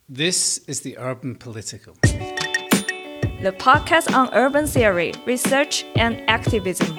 This is the Urban Political, the podcast on urban theory, research, and activism.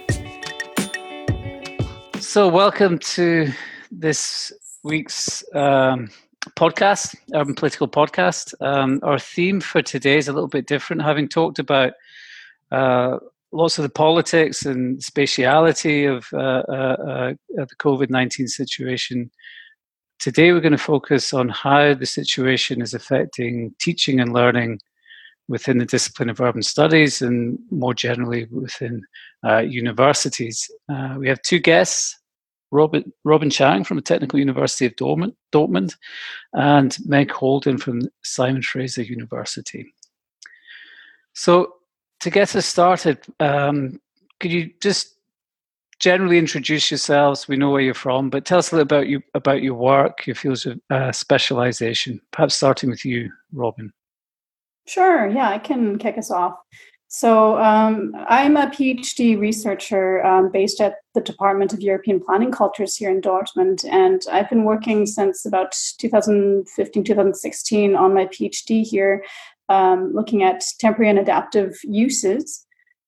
So welcome to this week's podcast, Urban Political Podcast. Our theme for today is a little bit different, having talked about lots of the politics and spatiality of the COVID-19 situation. Today we're going to focus on how the situation is affecting teaching and learning within the discipline of urban studies and more generally within universities. We have two guests, Robin Chang from the Technical University of Dortmund and Meg Holden from Simon Fraser University. So to get us started, could you just generally introduce yourselves? We know where you're from, but tell us a little about your work, your fields of specialization, perhaps starting with you, Robin. Sure, yeah, I can kick us off. So I'm a PhD researcher based at the Department of European Planning Cultures here in Dortmund, and I've been working since about 2015, 2016 on my PhD here, looking at temporary and adaptive uses.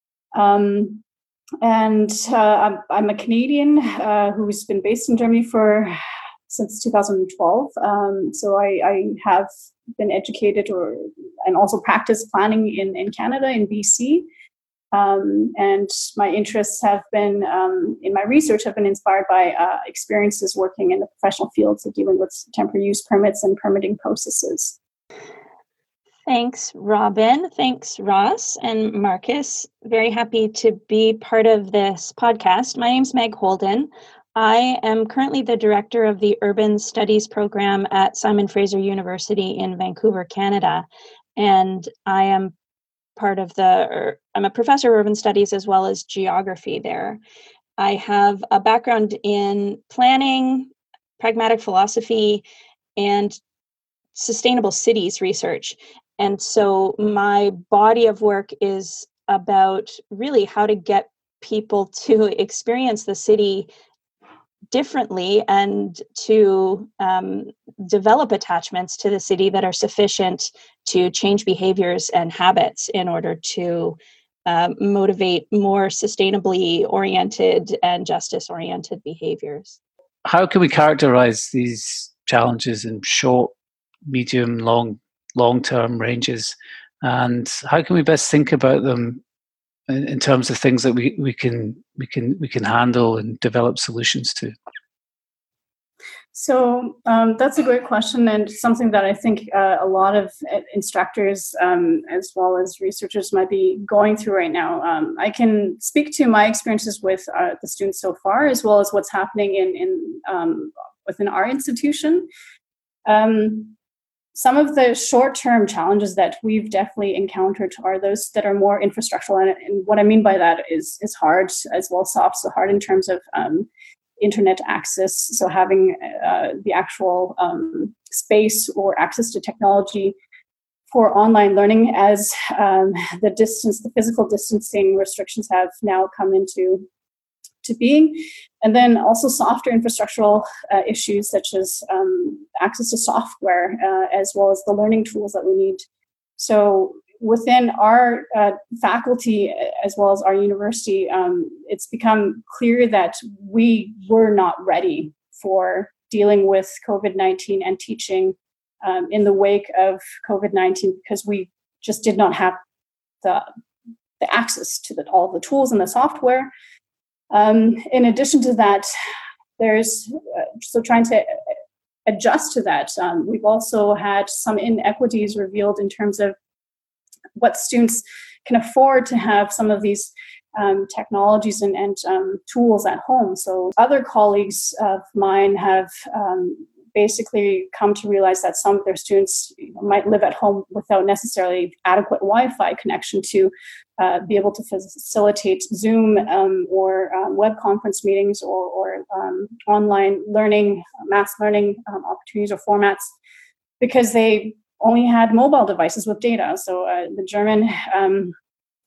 I'm a Canadian who's been based in Germany since 2012. So I have been educated and also practiced planning in Canada, in BC. And my interests have been, in my research, have been inspired by experiences working in the professional fields of dealing with temporary use permits and permitting processes. Thanks, Robin. Thanks, Ross and Marcus. Very happy to be part of this podcast. My name's Meg Holden. I am currently the director of the Urban Studies program at Simon Fraser University in Vancouver, Canada. And I am I'm a professor of urban studies as well as geography there. I have a background in planning, pragmatic philosophy, and sustainable cities research. And so my body of work is about really how to get people to experience the city differently and to develop attachments to the city that are sufficient to change behaviors and habits in order to motivate more sustainably oriented and justice-oriented behaviors. How can we characterize these challenges in short, medium, long-term ranges, and how can we best think about them in terms of things that we can handle and develop solutions to? So that's a great question, and something that I think a lot of instructors as well as researchers might be going through right now. I can speak to my experiences with the students so far, as well as what's happening within our institution. Some of the short-term challenges that we've definitely encountered are those that are more infrastructural. And what I mean by that is hard as well as soft. So hard in terms of internet access. So having the actual space or access to technology for online learning as the physical distancing restrictions have now come into being. And then also softer infrastructural issues such as access to software as well as the learning tools that we need. So within our faculty as well as our university, it's become clear that we were not ready for dealing with COVID-19 and teaching in the wake of COVID-19 because we just did not have the access to all the tools and the software. In addition to that, there's trying to adjust to that. We've also had some inequities revealed in terms of what students can afford to have some of these technologies and tools at home. So other colleagues of mine have basically come to realize that some of their students might live at home without necessarily adequate Wi-Fi connection to be able to facilitate Zoom or web conference meetings or online learning, mass learning opportunities or formats, because they only had mobile devices with data. So the German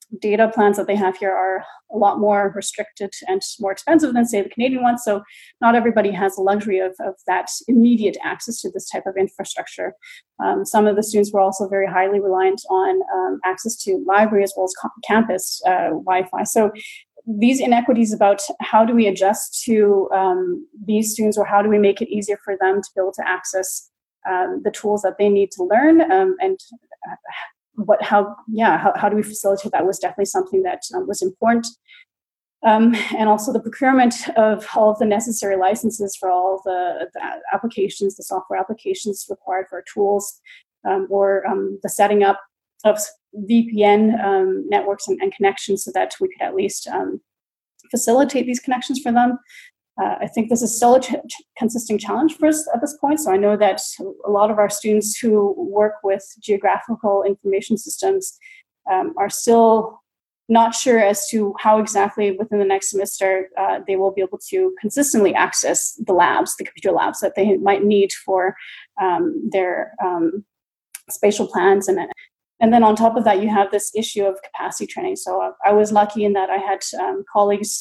data plans that they have here are a lot more restricted and more expensive than, say, the Canadian ones. So not everybody has the luxury of that immediate access to this type of infrastructure. Some of the students were also very highly reliant on access to library as well as campus Wi-Fi. So these inequities about how do we adjust to these students, or how do we make it easier for them to be able to access the tools that they need to learn, and how do we facilitate that was definitely something that was important. And also the procurement of all of the necessary licenses for all of the applications, the software applications required for our tools, or the setting up of VPN networks and connections so that we could at least facilitate these connections for them. I think this is still a consistent challenge for us at this point. So I know that a lot of our students who work with geographical information systems are still not sure as to how exactly within the next semester they will be able to consistently access the computer labs that they might need for their spatial plans. And then on top of that, you have this issue of capacity training. So I was lucky in that I had colleagues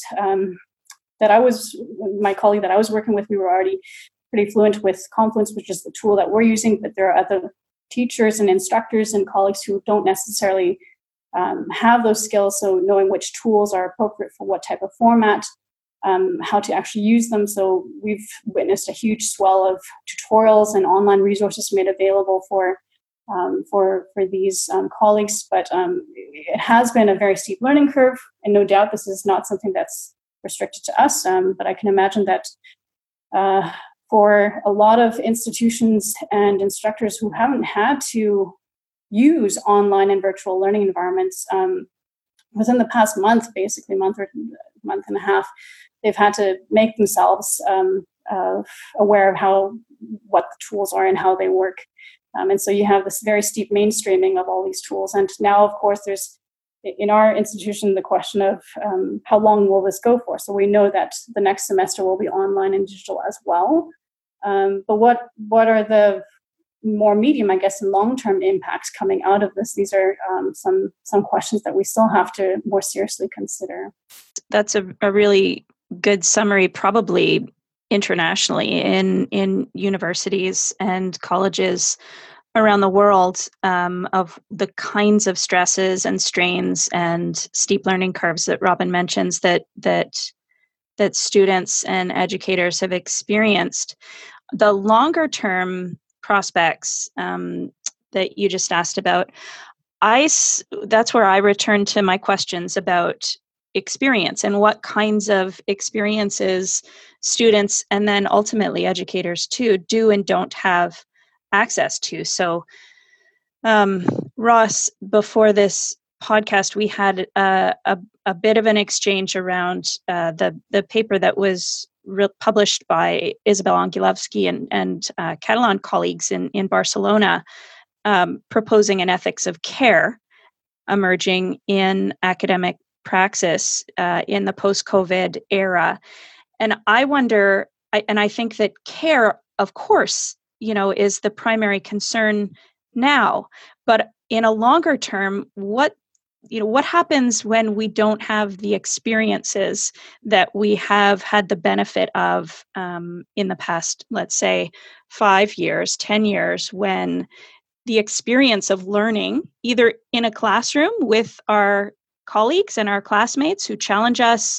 my colleague that I was working with, we were already pretty fluent with Confluence, which is the tool that we're using, but there are other teachers and instructors and colleagues who don't necessarily have those skills. So knowing which tools are appropriate for what type of format, how to actually use them. So we've witnessed a huge swell of tutorials and online resources made available for these colleagues, but it has been a very steep learning curve, and no doubt this is not something that's restricted to us, but I can imagine that for a lot of institutions and instructors who haven't had to use online and virtual learning environments within the past month, basically month and a half, they've had to make themselves aware of what the tools are and how they work. And so you have this very steep mainstreaming of all these tools. And now, of course, there's in our institution the question of how long will this go for? So we know that the next semester will be online and digital as well. But what are the more medium, I guess, and long-term impacts coming out of this? These are some questions that we still have to more seriously consider. That's a really good summary, probably internationally in universities and colleges around the world, of the kinds of stresses and strains and steep learning curves that Robin mentions that students and educators have experienced. The longer term prospects that you just asked about, that's where I return to my questions about experience and what kinds of experiences students and then ultimately educators too do and don't have access to. So Ross, before this podcast, we had a bit of an exchange around the paper that was published by Isabel Anguilevsky and Catalan colleagues in Barcelona, proposing an ethics of care emerging in academic praxis in the post-COVID era. And I wonder, and I think that care, of course, is the primary concern now, but in a longer term, what happens when we don't have the experiences that we have had the benefit of in the past, let's say 5 years, 10 years, when the experience of learning either in a classroom with our colleagues and our classmates who challenge us,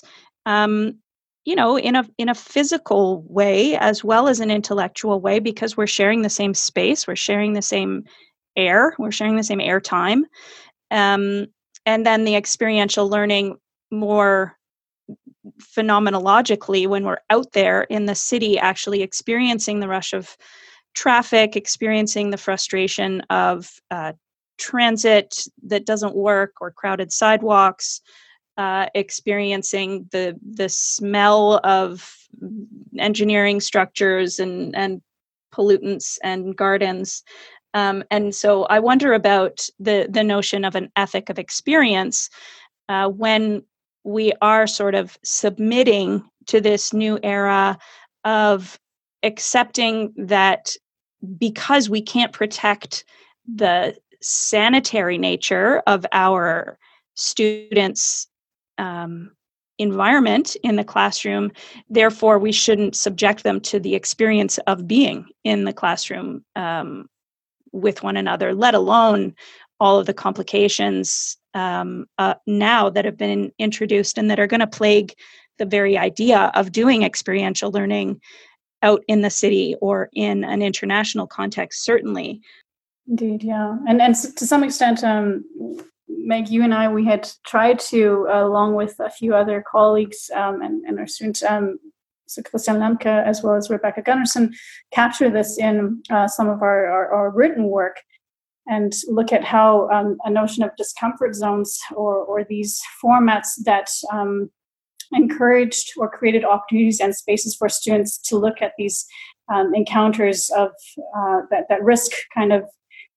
in a physical way as well as an intellectual way, because we're sharing the same space, we're sharing the same air, we're sharing the same air time. And then the experiential learning more phenomenologically when we're out there in the city, actually experiencing the rush of traffic, experiencing the frustration of transit that doesn't work or crowded sidewalks, experiencing the smell of engineering structures and pollutants and gardens. And so I wonder about the notion of an ethic of experience when we are sort of submitting to this new era of accepting that because we can't protect the sanitary nature of our students' environment in the classroom. Therefore, we shouldn't subject them to the experience of being in the classroom with one another, let alone all of the complications now that have been introduced and that are going to plague the very idea of doing experiential learning out in the city or in an international context, certainly. Indeed, yeah. And to some extent, Meg, you and I, we had tried to, along with a few other colleagues and our students, so Christian Lemke as well as Rebecca Gunnarsson, capture this in some of our written work and look at how a notion of discomfort zones or these formats that encouraged or created opportunities and spaces for students to look at these encounters of that risk kind of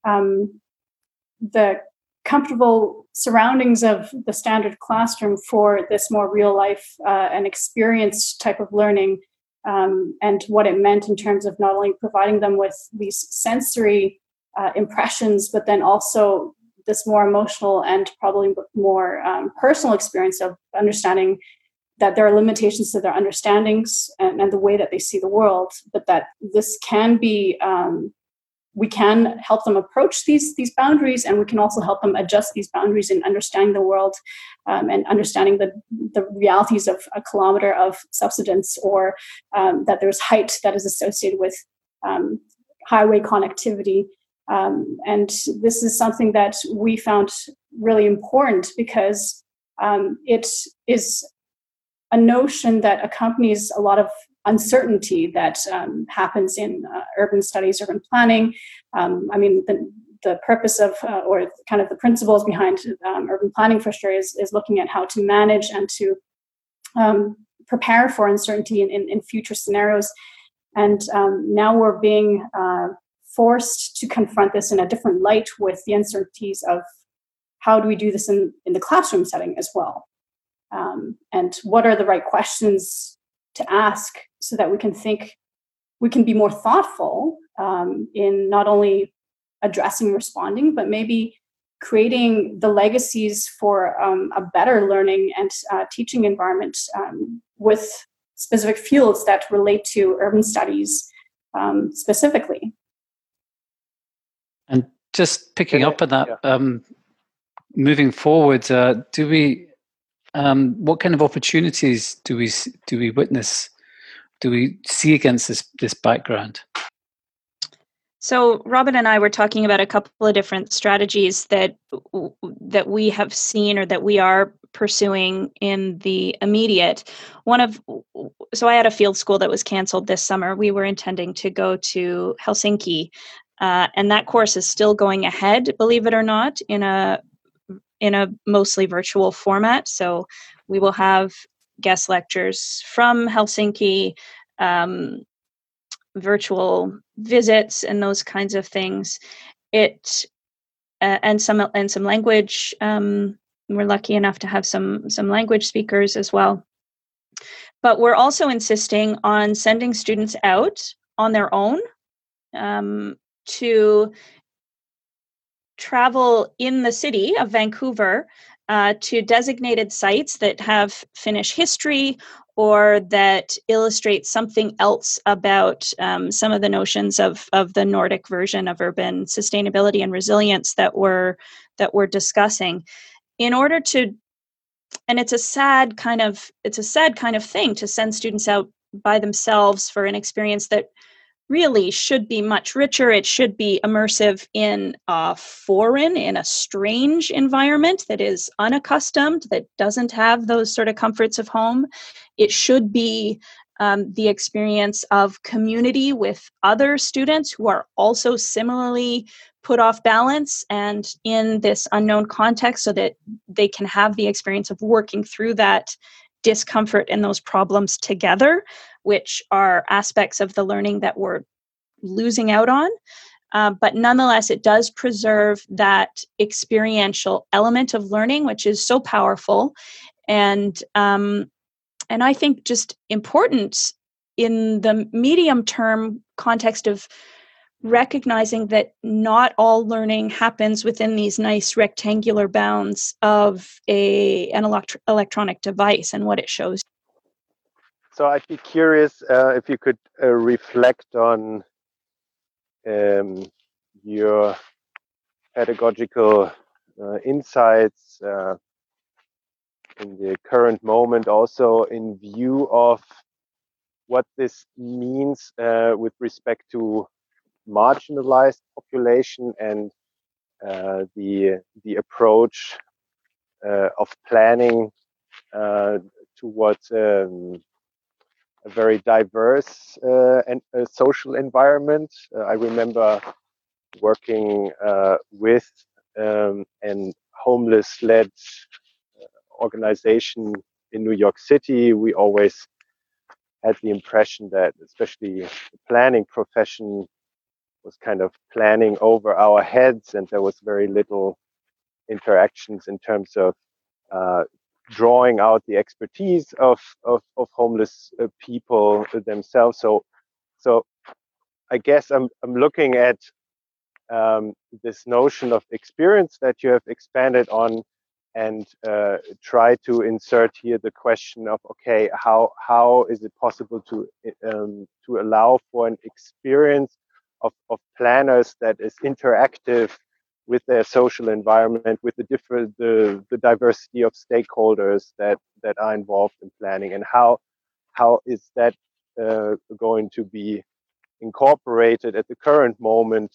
the comfortable surroundings of the standard classroom for this more real life and experience type of learning, and what it meant in terms of not only providing them with these sensory impressions, but then also this more emotional and probably more personal experience of understanding that there are limitations to their understandings and the way that they see the world, but that this can be we can help them approach these boundaries, and we can also help them adjust these boundaries in understanding the world and understanding the realities of a kilometer of subsidence, or that there's height that is associated with highway connectivity. And this is something that we found really important because it is a notion that accompanies a lot of uncertainty that happens in urban studies, urban planning. I mean, the purpose of, or kind of the principles behind urban planning for sure is looking at how to manage and to prepare for uncertainty in future scenarios. And now we're being forced to confront this in a different light with the uncertainties of how do we do this in the classroom setting as well. And what are the right questions to ask so that we can be more thoughtful in not only addressing and responding, but maybe creating the legacies for a better learning and teaching environment with specific fields that relate to urban studies specifically. And just picking up on that, moving forward, do we? What kind of opportunities do we witness? Do we see against this background? So Robin and I were talking about a couple of different strategies that we have seen or that we are pursuing in the immediate. So I had a field school that was canceled this summer. We were intending to go to Helsinki, and that course is still going ahead, believe it or not, in a mostly virtual format. So we will have guest lectures from Helsinki, virtual visits, and those kinds of things. And some language. We're lucky enough to have some language speakers as well. But we're also insisting on sending students out on their own to travel in the city of Vancouver to designated sites that have Finnish history or that illustrate something else about some of the notions of the Nordic version of urban sustainability and resilience that we're discussing, in order to, and it's a sad kind of thing to send students out by themselves for an experience that really should be much richer. It should be immersive in a strange environment that is unaccustomed, that doesn't have those sort of comforts of home. It should be the experience of community with other students who are also similarly put off balance and in this unknown context, so that they can have the experience of working through that discomfort and those problems together, which are aspects of the learning that we're losing out on. But nonetheless, it does preserve that experiential element of learning, which is so powerful. And I think just important in the medium term context of recognizing that not all learning happens within these nice rectangular bounds of an electronic device and what it shows. So I'd be curious if you could reflect on your pedagogical insights in the current moment, also in view of what this means with respect to marginalized population and the approach of planning towards a very diverse and social environment. I remember working with an homeless-led organization in New York City. We always had the impression that especially the planning profession was kind of planning over our heads, and there was very little interactions in terms of drawing out the expertise of homeless people themselves. So I guess I'm looking at this notion of experience that you have expanded on, and try to insert here the question of, okay, how is it possible to allow for an experience of planners that is interactive with their social environment, with the diversity of stakeholders that are involved in planning, and how is that going to be incorporated at the current moment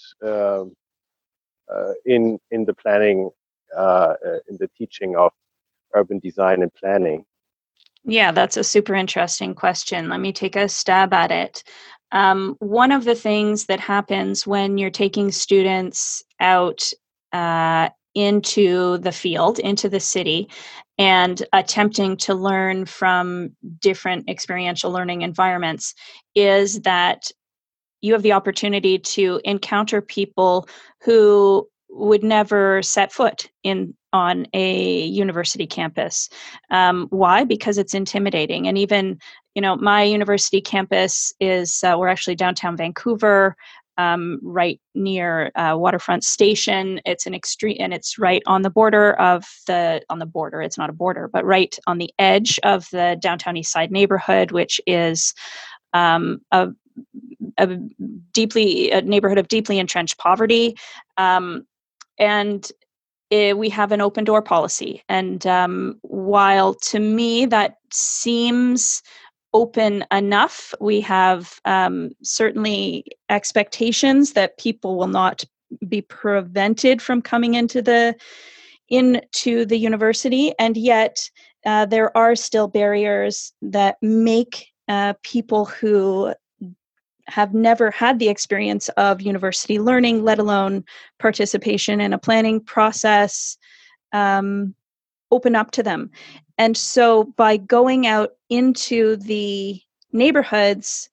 in the planning, in the teaching of urban design and planning? Yeah, that's a super interesting question. Let me take a stab at it. One of the things that happens when you're taking students out into the field, into the city, and attempting to learn from different experiential learning environments is that you have the opportunity to encounter people who would never set foot on a university campus. Why? Because it's intimidating. And even, my university campus is, we're actually downtown Vancouver, right near Waterfront Station. It's an extreme, and it's right on the border it's not a border, but right on the edge of the downtown East Side neighborhood, which is a neighborhood of deeply entrenched poverty. And we have an open door policy. And while to me that seems open enough, we have certainly expectations that people will not be prevented from coming into the university. And yet there are still barriers that make people who have never had the experience of university learning, let alone participation in a planning process, open up to them. And so by going out into the neighborhoods,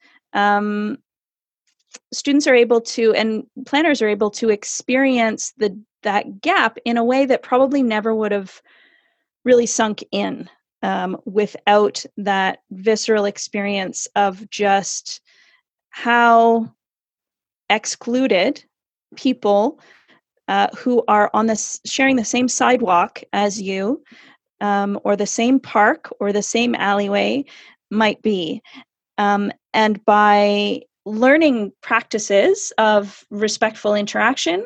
students are able to, and planners are able to experience that gap in a way that probably never would have really sunk in without that visceral experience of just how excluded people who are sharing the same sidewalk as you, or the same park or the same alleyway might be. And by learning practices of respectful interaction,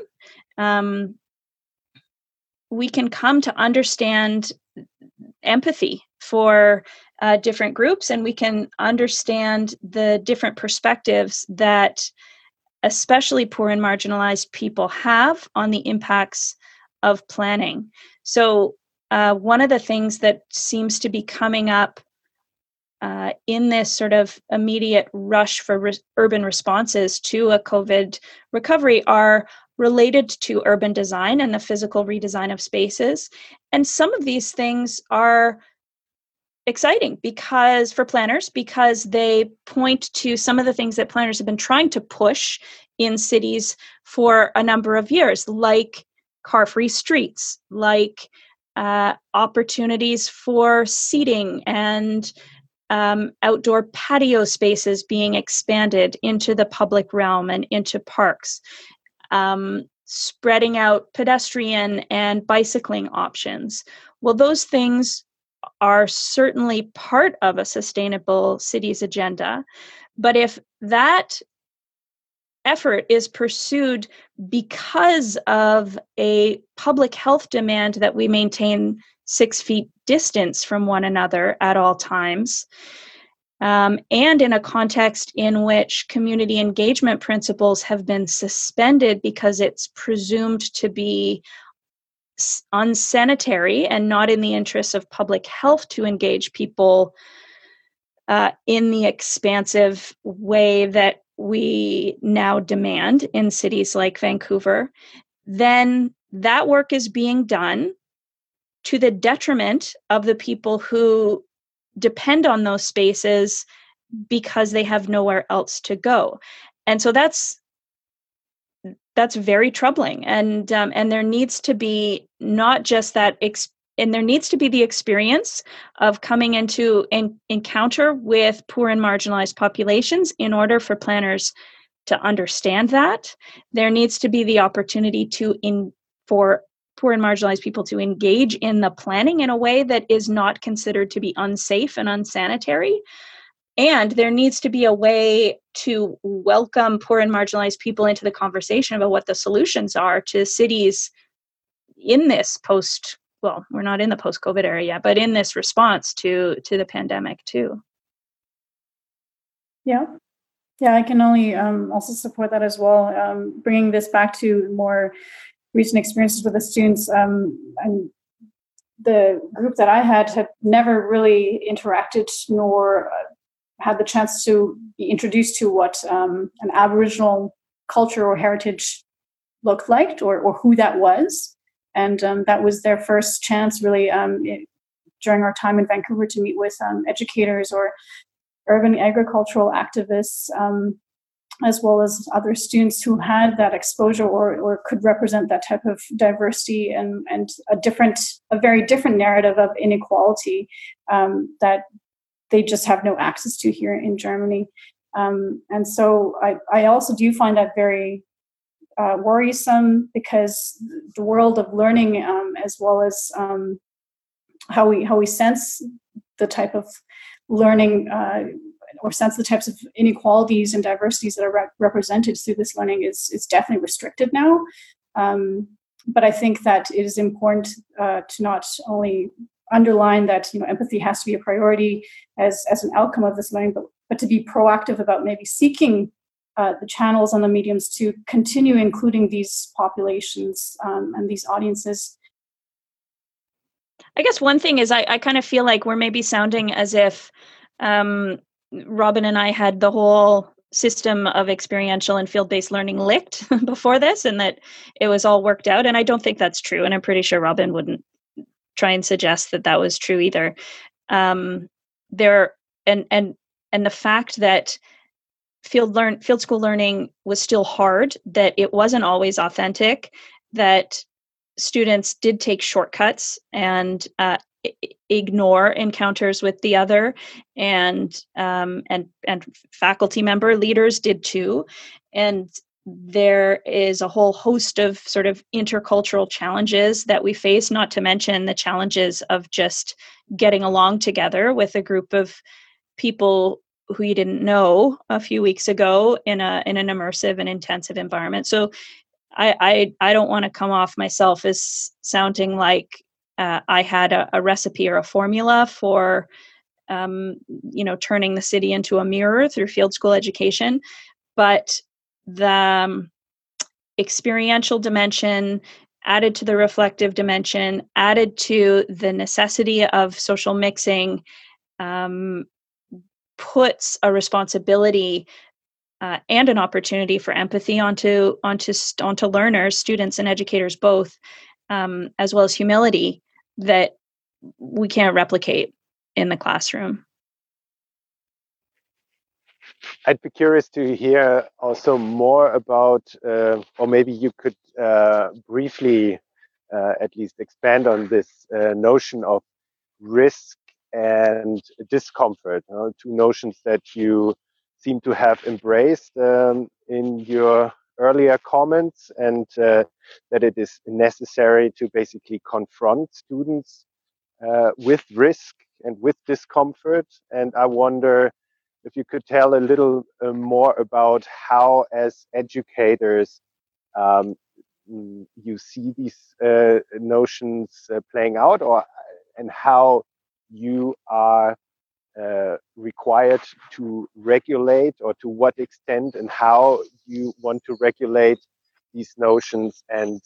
we can come to understand empathy for different groups, and we can understand the different perspectives that especially poor and marginalized people have on the impacts of planning. So one of the things that seems to be coming up in this sort of immediate rush for urban responses to a COVID recovery are related to urban design and the physical redesign of spaces. And some of these things are exciting for planners because they point to some of the things that planners have been trying to push in cities for a number of years, like car-free streets, like opportunities for seating and outdoor patio spaces being expanded into the public realm and into parks, spreading out pedestrian and bicycling options. Well, those things are certainly part of a sustainable cities agenda. But if that effort is pursued because of a public health demand that we maintain 6 feet distance from one another at all times, and in a context in which community engagement principles have been suspended because it's presumed to be unsanitary and not in the interests of public health to engage people in the expansive way that we now demand in cities like Vancouver, then that work is being done to the detriment of the people who depend on those spaces because they have nowhere else to go. And so that's very troubling. And there needs to be not just that, and there needs to be the experience of coming into an encounter with poor and marginalized populations in order for planners to understand that. There needs to be the opportunity for poor and marginalized people to engage in the planning in a way that is not considered to be unsafe and unsanitary. And there needs to be a way to welcome poor and marginalized people into the conversation about what the solutions are to cities in this we're not in the post-COVID era yet, but in this response to the pandemic too. Yeah, I can only also support that as well. Bringing this back to more recent experiences with the students, and the group that I had never really interacted nor had the chance to be introduced to what an Aboriginal culture or heritage looked like, or who that was. And that was their first chance, really, during our time in Vancouver, to meet with educators or urban agricultural activists, as well as other students who had that exposure or could represent that type of diversity and a very different narrative of inequality that they just have no access to here in Germany. And so I also do find that very worrisome, because the world of learning, as well as how we sense the type of learning or sense the types of inequalities and diversities that are represented through this learning is definitely restricted now. But I think that it is important to not only underline that empathy has to be a priority as an outcome of this learning, but to be proactive about maybe seeking the channels and the mediums to continue including these populations and these audiences. I guess one thing is I kind of feel like we're maybe sounding as if Robin and I had the whole system of experiential and field-based learning licked before this, and that it was all worked out. And I don't think that's true. And I'm pretty sure Robin wouldn't try and suggest that was true either. And the fact that field school learning was still hard, that it wasn't always authentic, that students did take shortcuts and ignore encounters with the other, and faculty member leaders did too. And there is a whole host of sort of intercultural challenges that we face, not to mention the challenges of just getting along together with a group of people who you didn't know a few weeks ago in an immersive and intensive environment. So I don't want to come off myself as sounding like I had a recipe or a formula for turning the city into a mirror through field school education, but the experiential dimension added to the reflective dimension, added to the necessity of social mixing, puts a responsibility and an opportunity for empathy onto learners, students, and educators both, as well as humility that we can't replicate in the classroom. I'd be curious to hear also more about, or maybe you could briefly at least expand on this notion of risk and discomfort, two notions that you seem to have embraced in your earlier comments, and that it is necessary to basically confront students with risk and with discomfort. And I wonder if you could tell a little more about how, as educators, you see these notions playing out, and how you are required to regulate, or to what extent, and how you want to regulate these notions, and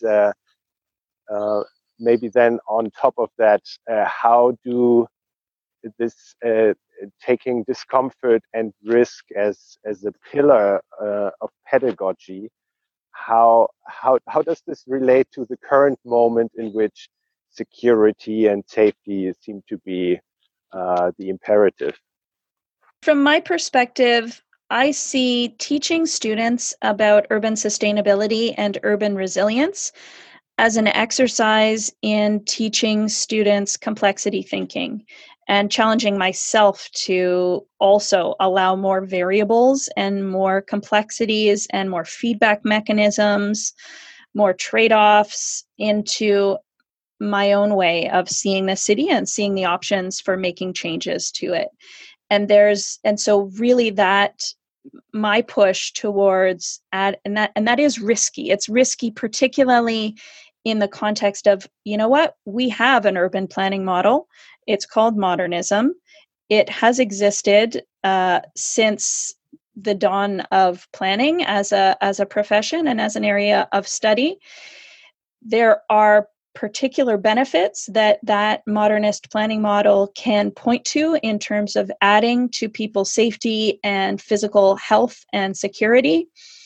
maybe then on top of that, how do this taking discomfort and risk as a pillar of pedagogy, how does this relate to the current moment in which security and safety seem to be the imperative? From my perspective, I see teaching students about urban sustainability and urban resilience as an exercise in teaching students complexity thinking and challenging myself to also allow more variables and more complexities and more feedback mechanisms, more trade-offs into my own way of seeing the city and seeing the options for making changes to it. And so really that my push towards and that is risky. It's risky, particularly in the context of, you know what, we have an urban planning model. It's called modernism. It has existed since the dawn of planning as a profession and as an area of study. There are particular benefits that modernist planning model can point to in terms of adding to people's safety and physical health and security.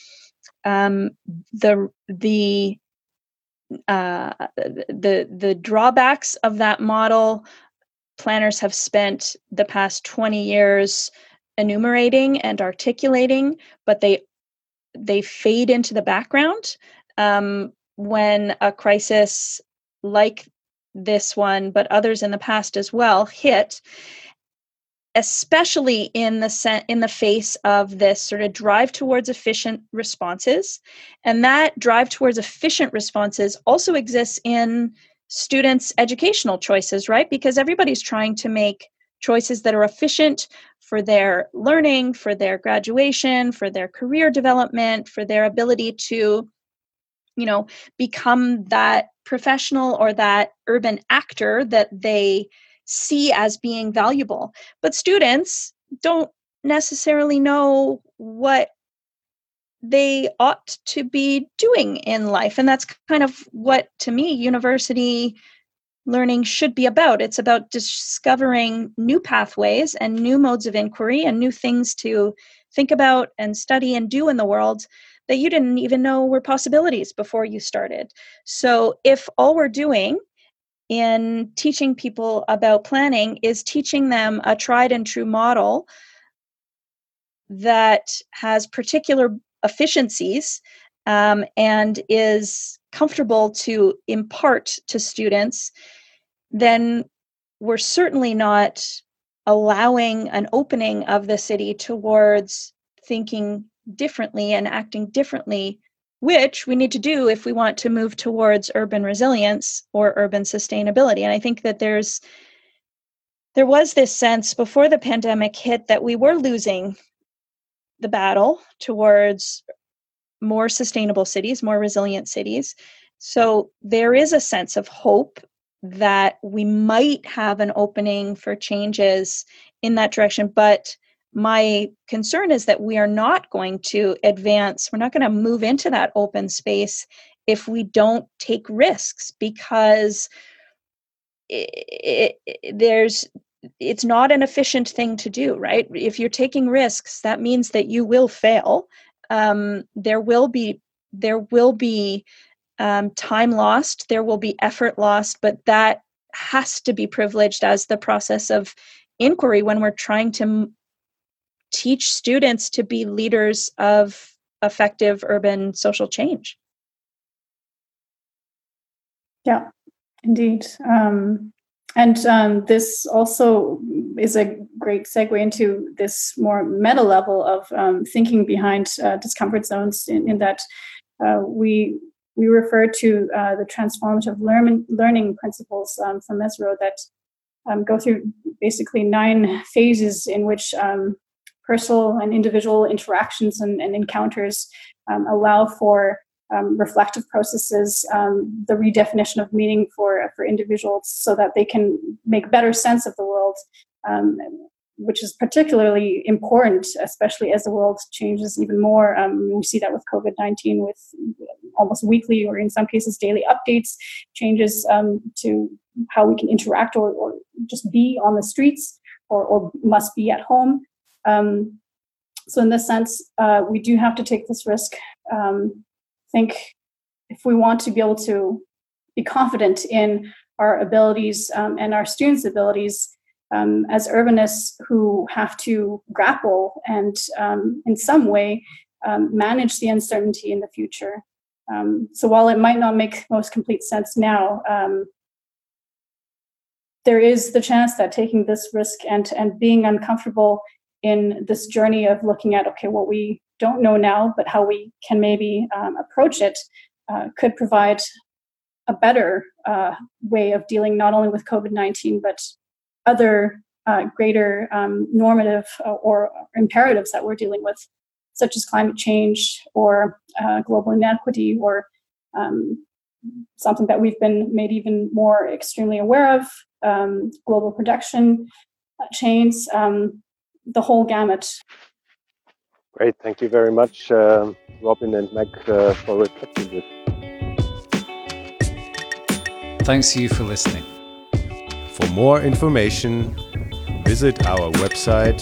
The drawbacks of that model, planners have spent the past 20 years enumerating and articulating, but they fade into the background when a crisis like this one, but others in the past as well, hit, especially in the face of this sort of drive towards efficient responses. And that drive towards efficient responses also exists in students' educational choices, right? Because everybody's trying to make choices that are efficient for their learning, for their graduation, for their career development, for their ability to, become that professional or that urban actor that they see as being valuable. But students don't necessarily know what they ought to be doing in life. And that's kind of what, to me, university learning should be about. It's about discovering new pathways and new modes of inquiry and new things to think about and study and do in the world that you didn't even know were possibilities before you started. So if all we're doing in teaching people about planning is teaching them a tried and true model that has particular efficiencies and is comfortable to impart to students, then we're certainly not allowing an opening of the city towards thinking differently and acting differently, which we need to do if we want to move towards urban resilience or urban sustainability. And I think that there was this sense before the pandemic hit that we were losing the battle towards more sustainable cities, more resilient cities. So there is a sense of hope that we might have an opening for changes in that direction. But my concern is that we are not going to advance, we're not going to move into that open space if we don't take risks, because it's not an efficient thing to do, right? If you're taking risks, that means that you will fail. There will be time lost, there will be effort lost, but that has to be privileged as the process of inquiry when we're trying to teach students to be leaders of effective urban social change. Yeah, indeed. And this also is a great segue into this more meta level of thinking behind discomfort zones, in that we refer to the transformative learning principles from Mezirow that go through basically 9 phases in which personal and individual interactions and encounters allow for reflective processes, the redefinition of meaning for individuals so that they can make better sense of the world, which is particularly important, especially as the world changes even more. We see that with COVID-19, with almost weekly or in some cases daily updates, changes to how we can interact or just be on the streets or must be at home. So in this sense, we do have to take this risk. Think if we want to be able to be confident in our abilities and our students' abilities as urbanists who have to grapple and in some way manage the uncertainty in the future. So while it might not make most complete sense now, there is the chance that taking this risk and being uncomfortable in this journey of looking at, okay, what we don't know now, but how we can maybe approach it could provide a better way of dealing not only with COVID-19, but other greater normative or imperatives that we're dealing with, such as climate change or global inequity, or something that we've been made even more extremely aware of, global production chains, the whole gamut. Great, thank you very much, Robin and Meg, for reflecting this. Thanks to you for listening. For more information, visit our website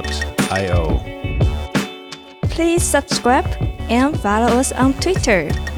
urbanpolitical.podigy.io. Please subscribe and follow us on Twitter.